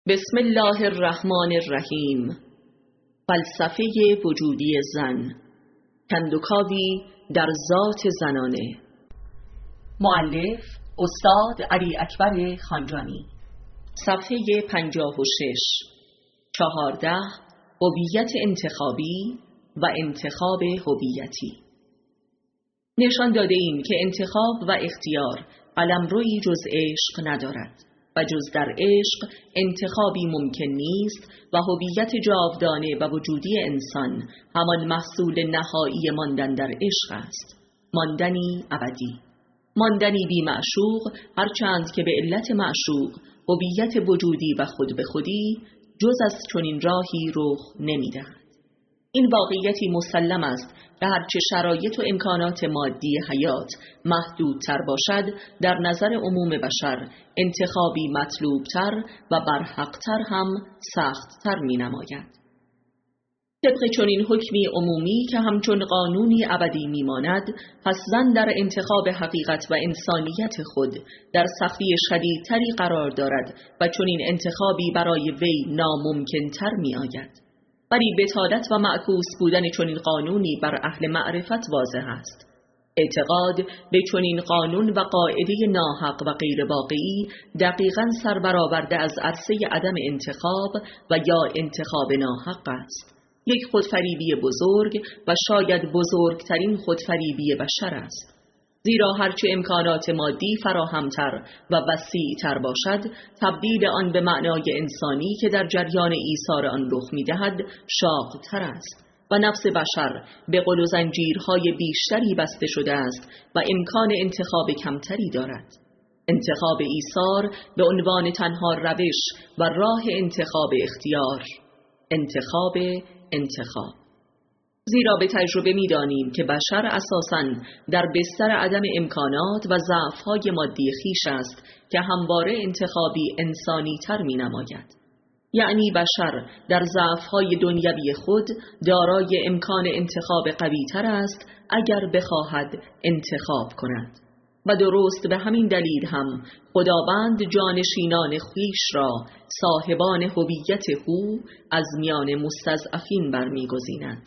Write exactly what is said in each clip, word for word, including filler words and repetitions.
بسم الله الرحمن الرحیم. فلسفه وجودی زن، کندوکاوی در ذات زنانه. مؤلف استاد علی اکبر خانجانی. صفحه پنجاه و شش. چهارده. هویت انتخابی و انتخاب هویتی. نشان داده ایم که انتخاب و اختیار قلمرویی جز عشق ندارد و جز در عشق انتخابی ممکن نیست و هویت جاودانه و وجودی انسان همان محصول نهایی ماندن در عشق است، ماندنی ابدی، ماندنی بی معشوق، هرچند که به علت معشوق هویت وجودی و خود به خودی جز از چنین راهی رخ نمی‌دهد. این واقعیتی مسلم است که هرچه شرایط و امکانات مادی حیات محدودتر باشد، در نظر عموم بشر انتخابی مطلوبتر و برحقتر هم سختتر می نماید. طبق چنین حکمی عمومی که همچون قانونی ابدی می ماند، پس زن در انتخاب حقیقت و انسانیت خود در سختی شدیدتری قرار دارد و چنین انتخابی برای وی ناممکنتر می آید. ولی بطالت و معکوس بودن چنین قانونی بر اهل معرفت واضح است. اعتقاد به چنین قانون و قاعده ناحق و غیر واقعی دقیقاً سربرآورده از عرصه عدم انتخاب و یا انتخاب ناحق است. یک خودفریبی بزرگ و شاید بزرگترین خودفریبی بشر است. زیرا هرچه امکانات مادی فراهمتر و وسیعتر باشد، تبدیل آن به معنای انسانی که در جریان ایثار آن رخ می‌دهد شاق‌تر است و نفس بشر به قل و زنجیرهای بیشتری بسته شده است و امکان انتخاب کمتری دارد. انتخاب ایثار به عنوان تنها روش و راه انتخاب اختیار، انتخاب انتخاب. زیرا به تجربه می دانیم که بشر اساساً در بستر عدم امکانات و ضعف‌های مادی خویش است که همواره انتخابی انسانی تر می نماید. یعنی بشر در ضعف‌های دنیوی خود دارای امکان انتخاب قوی تر است اگر بخواهد انتخاب کند. و درست به همین دلیل هم خداوند جانشینان خویش را صاحبان هویت هو از میان مستضعفین برمی‌گزیند.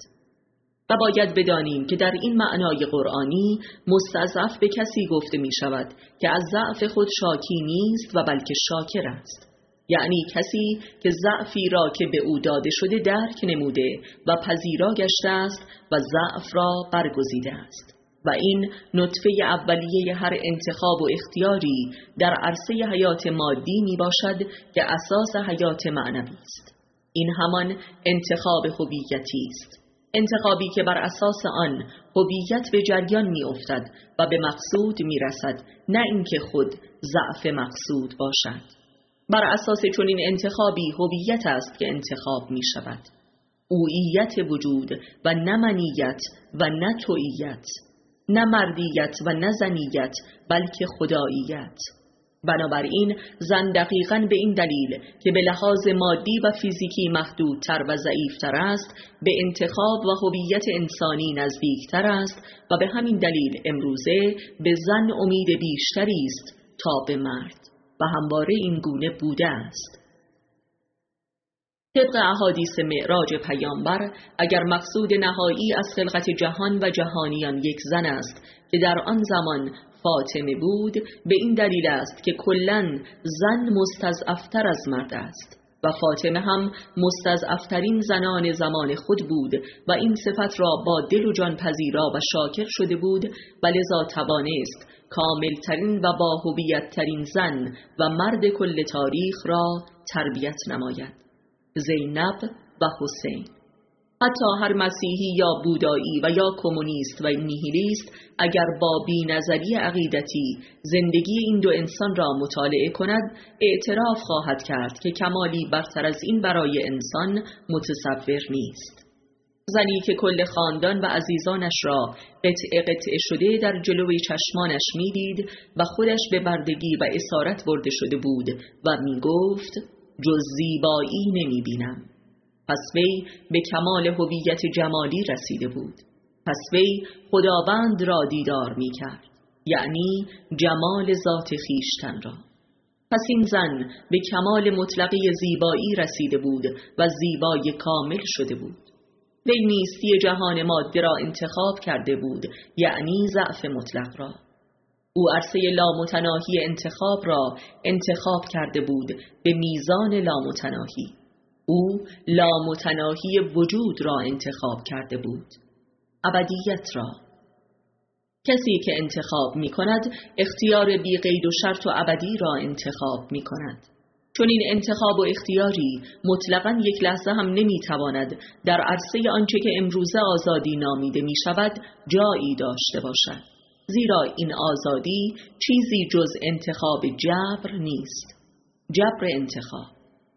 و باید بدانیم که در این معنای قرآنی مستضعف به کسی گفته می شود که از ضعف خود شاکی نیست و بلکه شاکر است. یعنی کسی که ضعفی را که به او داده شده درک نموده و پذیرا گشته است و ضعف را برگزیده است. و این نطفه اولیه هر انتخاب و اختیاری در عرصه حیات مادی می باشد که اساس حیات معنوی است. این همان انتخاب هویتی است. انتخابی که بر اساس آن هویت به جریان می افتد و به مقصود می رسد، نه اینکه خود ضعف مقصود باشد. بر اساس چنین انتخابی هویت است که انتخاب می شود. اوییت وجود و نه منیت و نه توییت، نه مردیت و نه زنیت بلکه خداییت. بنابراین زن دقیقاً به این دلیل که به لحاظ مادی و فیزیکی محدودتر و ضعیفتر است، به انتخاب و هویت انسانی نزدیکتر است و به همین دلیل امروزه به زن امید بیشتری است تا به مرد و همواره این گونه بوده است. طبق احادیث معراج پیامبر، اگر مقصود نهایی از خلقت جهان و جهانیان یک زن است که در آن زمان فاطمه بود، به این دلیل است که کلاً زن مستضعفتر از مرد است و فاطمه هم مستضعفترین زنان زمان خود بود و این صفت را با دل و جان پذیرا و شاکر شده بود و لذا توانست کاملترین و با هویت ترین زن و مرد کل تاریخ را تربیت نماید، زینب و حسین. حتی هر مسیحی یا بودایی و یا کمونیست و نیهیلیست اگر با بی‌نظری عقیدتی زندگی این دو انسان را مطالعه کند، اعتراف خواهد کرد که کمالی برتر از این برای انسان متصور نیست. زنی که کل خاندان و عزیزانش را قطعه قطعه شده در جلوی چشمانش می‌دید و خودش به بردگی و اسارت برده شده بود و می‌گفت جز زیبایی نمی‌بینم. پس وی به کمال هویت جمالی رسیده بود. پس وی خداوند را دیدار می کرد، یعنی جمال ذات خویشتن را. پس این زن به کمال مطلقی زیبایی رسیده بود و زیبای کامل شده بود. وی نیستی جهان ماده را انتخاب کرده بود، یعنی ضعف مطلق را. او عرصه لامتناهی انتخاب را انتخاب کرده بود به میزان لامتناهی. او لامتناهی وجود را انتخاب کرده بود، ابدیت را. کسی که انتخاب می کند اختیار بی قید و شرط و ابدی را انتخاب می کند. چون این انتخاب و اختیاری مطلقاً یک لحظه هم نمی تواند در عرصه آنچه که امروزه آزادی نامیده می شود جایی داشته باشد، زیرا این آزادی چیزی جز انتخاب جبر نیست. جبر انتخاب.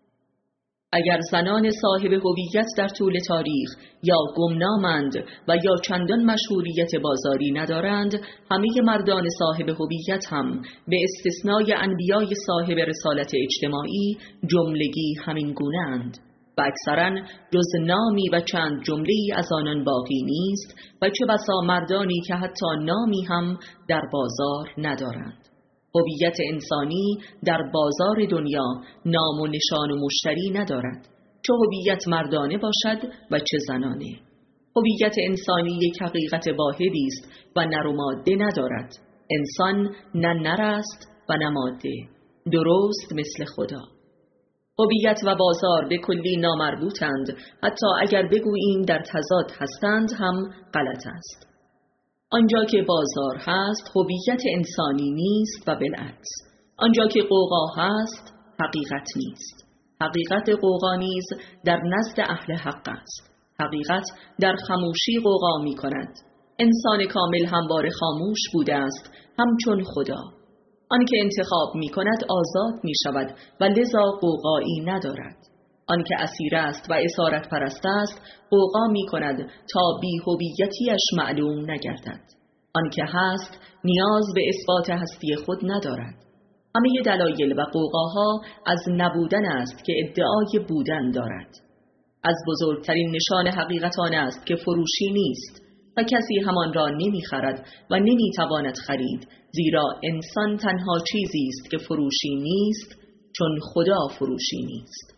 اگر زنان صاحب هویت در طول تاریخ یا گمنامند و یا چندان مشهوریت بازاری ندارند، همه مردان صاحب هویت هم به استثنای انبیای صاحب رسالت اجتماعی جملگی همین گونه اند و اکثرا جز نامی و چند جمله‌ای از آنان باقی نیست و چه بسا مردانی که حتی نامی هم در بازار ندارند. هویت انسانی در بازار دنیا نام و نشان و مشتری ندارد، چه هویت مردانه باشد و چه زنانه. هویت انسانی یک حقیقت واحدی است و نر و ماده ندارد. انسان نه نر است و نه ماده، درست مثل خدا. هویت و بازار به کلی نامربوطند، حتی اگر بگوییم در تضاد هستند هم غلط است. آنجا که بازار هست هویت انسانی نیست و بالعکس. آنجا که غوغا هست حقیقت نیست. حقیقت غوغا نیز در نزد اهل حق است. حقیقت در خاموشی غوغا می کند. انسان کامل همواره خاموش بوده است، همچون خدا. آن که انتخاب می کند آزاد می شود و لذا غوغایی ندارد. آن که اسیر است و اسارت پرست است غوغا می کند تا بی هویتیش معلوم نگردد. آن که هست نیاز به اثبات هستی خود ندارد. همه دلایل و غوغاها از نبودن است که ادعای بودن دارد. از بزرگترین نشان حقیقت آن است که فروشی نیست و کسی همان را نمی خرد و نمی تواند خرید، زیرا انسان تنها چیزی است که فروشی نیست، چون خدا فروشی نیست.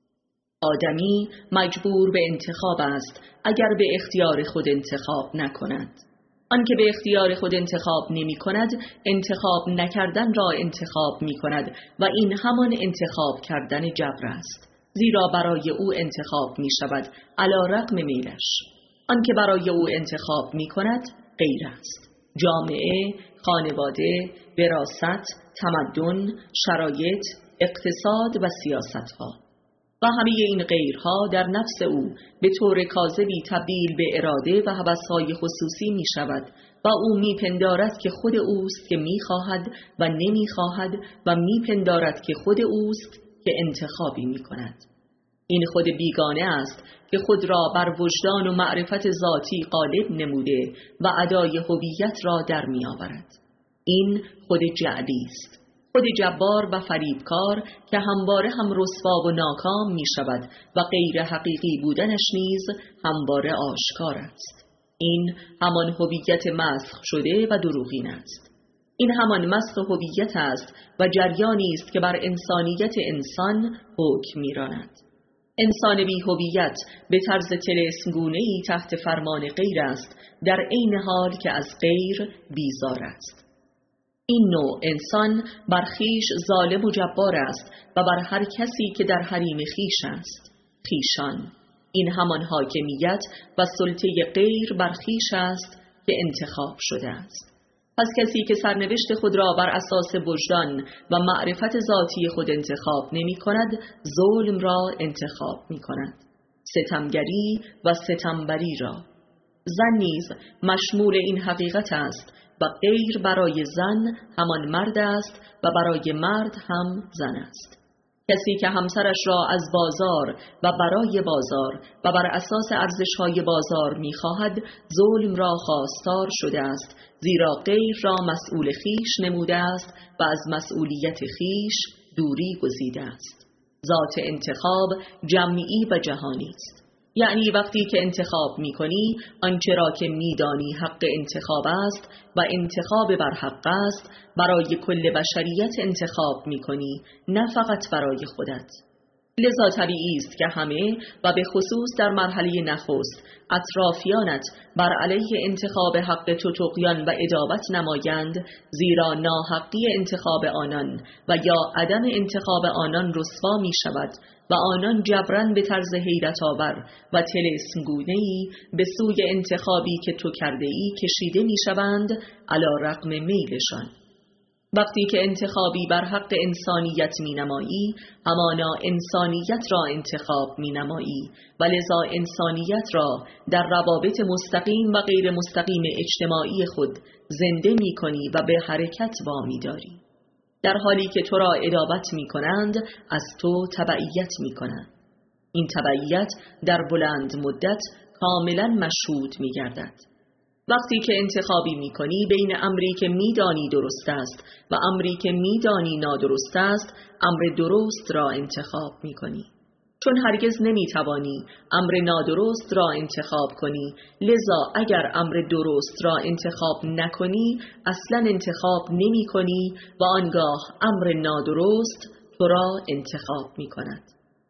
آدمی مجبور به انتخاب است اگر به اختیار خود انتخاب نکند. آن که به اختیار خود انتخاب نمی کند انتخاب نکردن را انتخاب می کند و این همان انتخاب کردن جبر است، زیرا برای او انتخاب می شود علی رغم میلش. آن که برای او انتخاب می کند غیر است. جامعه، خانواده، وراثت، تمدن، شرایط، اقتصاد و سیاست ها و همه این غیرها در نفس او به طور کاذبی تبدیل به اراده و هوس‌های خصوصی می شود و او می پندارد که خود اوست که می خواهد و نمی خواهد و می پندارد که خود اوست که انتخابی می کند. این خود بیگانه است که خود را بر وجدان و معرفت ذاتی غالب نموده و ادای هویت را در می آورد. این خود جعلی است، خود جبار و فریبکار که همواره هم رسوا و ناکام می شود و غیر حقیقی بودنش نیز همواره آشکار است. این همان هویت مسخ شده و دروغین است. این همان مسخ هویت است و جریانی است که بر انسانیت انسان حکم می‌راند. انسان بی هویت به طرز طلسم‌گونه‌ای تحت فرمان غیر است، در عین حال که از غیر بیزار است. این نوع انسان بر خویش ظالم و جبار است و بر هر کسی که در حریم خویش است خویشان. این همان حاکمیت و سلطه غیر بر خویش است که انتخاب شده است. پس کسی که سرنوشت خود را بر اساس وجدان و معرفت ذاتی خود انتخاب نمی کند، ظلم را انتخاب می کند، ستمگری و ستمبری را. زن نیز مشمول این حقیقت است و غیر برای زن همان مرد است و برای مرد هم زن است. کسی که همسرش را از بازار و برای بازار و بر اساس ارزش‌های بازار می‌خواهد، ظلم را خواستار شده است، زیرا غیر را مسئول خویش نموده است و از مسئولیت خویش دوری گزیده است. ذات انتخاب جمعی و جهانی است. یعنی وقتی که انتخاب می کنی آنچه را که می دانی حق انتخاب است و انتخاب بر حق است برای کل بشریت انتخاب می کنی، نه فقط برای خودت. لذا طبیعی است که همه و به خصوص در مرحله نخست اطرافیانت بر علیه انتخاب حق تو طغیان و عداوت نمایند، زیرا ناحقی انتخاب آنان و یا عدم انتخاب آنان رسوا می شود و آنان جبران به طرز حیرت آور و طلسمگونه‌ای به سوی انتخابی که تو کرده ای کشیده می شوند علی رغم میلشان. وقتی که انتخابی بر حق انسانیت می نمایی، همانا انسانیت را انتخاب می نمایی و لذا انسانیت را در روابط مستقیم و غیر مستقیم اجتماعی خود زنده می کنی و به حرکت وامی داری. در حالی که تو را عداوت می کنند، از تو تبعیت می کنند. این تبعیت در بلند مدت کاملا مشهود می گردد. وقتی که انتخابی می کنی بین امری که می دانی درست است و امری که می دانی نادرست است، امر درست را انتخاب می کنی. چون هرگز نمی توانی امر نادرست را انتخاب کنی، لذا اگر امر درست را انتخاب نکنی اصلا انتخاب نمی کنی و آنگاه امر نادرست تو را انتخاب می کند.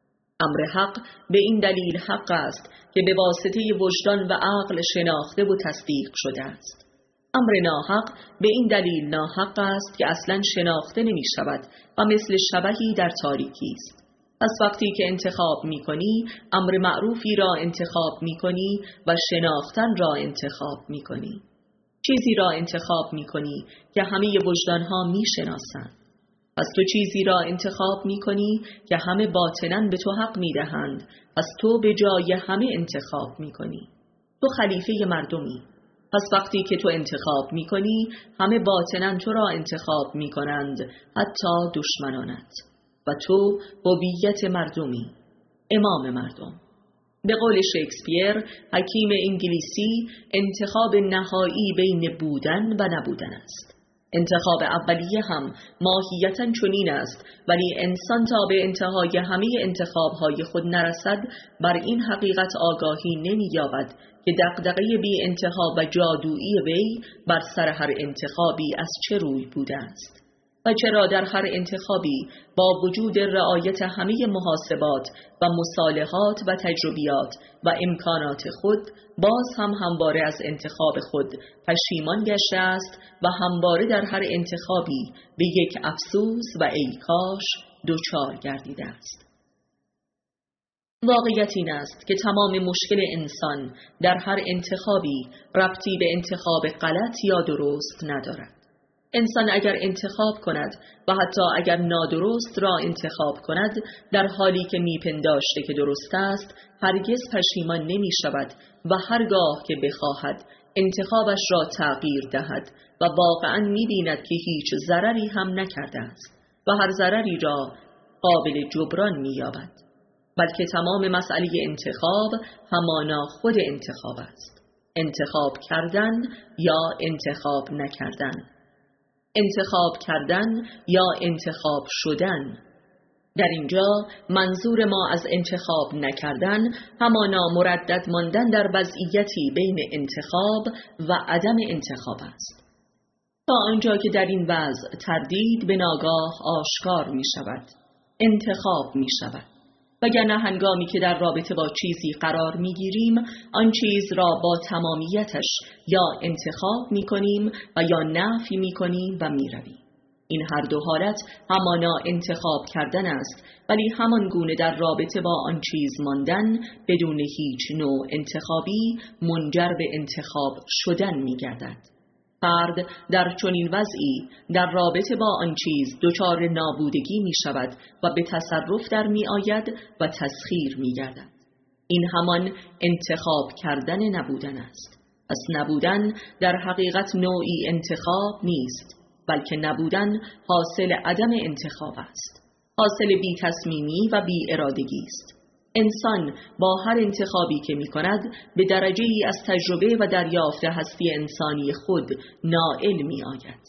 امر حق به این دلیل حق است که به واسطه وجدان و عقل شناخته و تصدیق شده است. امر ناحق به این دلیل ناحق است که اصلا شناخته نمی شود و مثل شبحی در تاریکی است. پس وقتی که انتخاب می کنی امر معروفی را انتخاب می کنی و شناختن را انتخاب می کنی. چیزی را انتخاب می کنی که همه وجدانها می شناسند. پس تو چیزی را انتخاب می کنی که همه باطناً به تو حق می دهند، پس تو به جای همه انتخاب می کنی. تو خلیفه مردمی. پس وقتی که تو انتخاب می کنی همه باطناً تو را انتخاب می کنند، حتی دشمنانت. و تو هویت مردمی، امام مردم. به قول شکسپیر، حکیم انگلیسی، انتخاب نهایی بین بودن و نبودن است. انتخاب اولیه هم ماهیتاً چنین است، ولی انسان تا به انتهای همه انتخابهای خود نرسد بر این حقیقت آگاهی نمی یابد که دغدغه بی انتها و جادویی وی بر سر هر انتخابی از چه روی بوده است و چرا در هر انتخابی با وجود رعایت همه محاسبات و مصالحات و تجربیات و امکانات خود باز هم همواره از انتخاب خود پشیمان گشته است و همواره در هر انتخابی به یک افسوس و ای کاش دچار گردیده است. واقعیت این است که تمام مشکل انسان در هر انتخابی ربطی به انتخاب غلط یا درست ندارد. انسان اگر انتخاب کند و حتی اگر نادرست را انتخاب کند، در حالی که میپنداشته که درست است هرگز پشیمان نمی شود و هرگاه که بخواهد انتخابش را تغییر دهد و واقعا می بیند که هیچ ضرری هم نکرده است و هر ضرری را قابل جبران می یابد. بلکه تمام مسئله انتخاب همانا خود انتخاب است. انتخاب کردن یا انتخاب نکردن، انتخاب کردن یا انتخاب شدن. در اینجا منظور ما از انتخاب نکردن همانا مردد ماندن در وضعیتی بین انتخاب و عدم انتخاب است، تا آنجا که در این وضع تردید به ناگاه آشکار می شود، انتخاب می شود. وگرنه هنگامی که در رابطه با چیزی قرار می گیریم آن چیز را با تمامیتش یا انتخاب می کنیم و یا نفی می کنیم و می رویم. این هر دو حالت همانا انتخاب کردن است، ولی همان گونه در رابطه با آن چیز ماندن بدون هیچ نوع انتخابی منجر به انتخاب شدن می گردد. فرد در چنین وضعی در رابطه با آن چیز دچار نابودگی می شود و به تصرف در می آید و تسخیر می گردد. این همان انتخاب کردن نبودن است. پس نبودن در حقیقت نوعی انتخاب نیست، بلکه نبودن حاصل عدم انتخاب است، حاصل بی تصمیمی و بی ارادگی است. انسان با هر انتخابی که می کند به درجه‌ای از تجربه و دریافت هستی انسانی خود نائل می آید.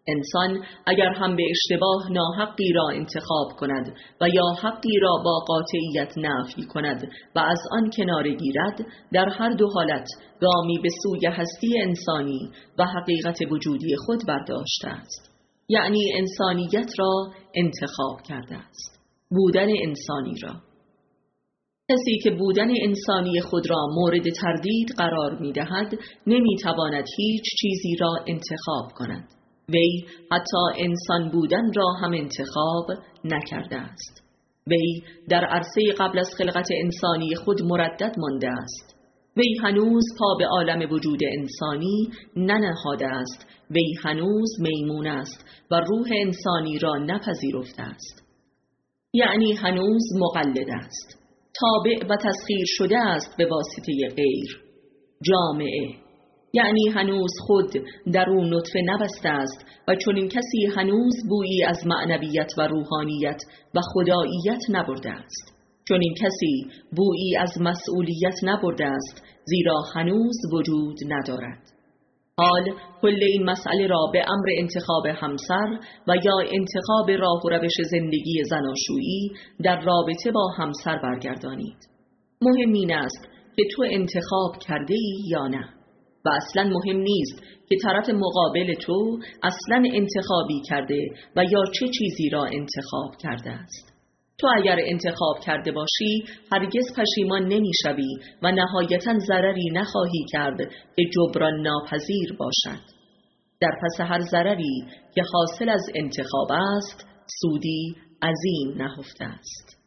انسان اگر هم به اشتباه ناحقی را انتخاب کند و یا حقی را با قاطعیت نفی کند و از آن کناره گیرد، در هر دو حالت گامی به سوی هستی انسانی و حقیقت وجودی خود برداشته است. یعنی انسانیت را انتخاب کرده است، بودن انسانی را. کسی که بودن انسانی خود را مورد تردید قرار می دهد، نمی تواند هیچ چیزی را انتخاب کند. وی حتی انسان بودن را هم انتخاب نکرده است. وی در عرصه قبل از خلقت انسانی خود مردد مانده است. وی هنوز پا به عالم وجود انسانی ننهاده است. وی هنوز میمون است و روح انسانی را نپذیرفته است. یعنی هنوز مقلد است، تابع و تسخیر شده است به واسطه غیر، جامعه. یعنی هنوز خود در او نطفه نبسته است و چون این کسی هنوز بویی از معنویت و روحانیت و خداییت نبرده است. چون این کسی بویی از مسئولیت نبرده است، زیرا هنوز وجود ندارد. حال کل این مسئله را به امر انتخاب همسر و یا انتخاب راه و روش زندگی زناشویی در رابطه با همسر برگردانید. مهم این است که تو انتخاب کرده ای یا نه، و اصلا مهم نیست که طرف مقابل تو اصلا انتخابی کرده و یا چه چیزی را انتخاب کرده است. تو اگر انتخاب کرده باشی هرگز پشیمان نمی شوی و نهایتاً ضرری نخواهی کرد که جبران ناپذیر باشد. در پس هر ضرری که حاصل از انتخاب است، سودی عظیم نهفته است.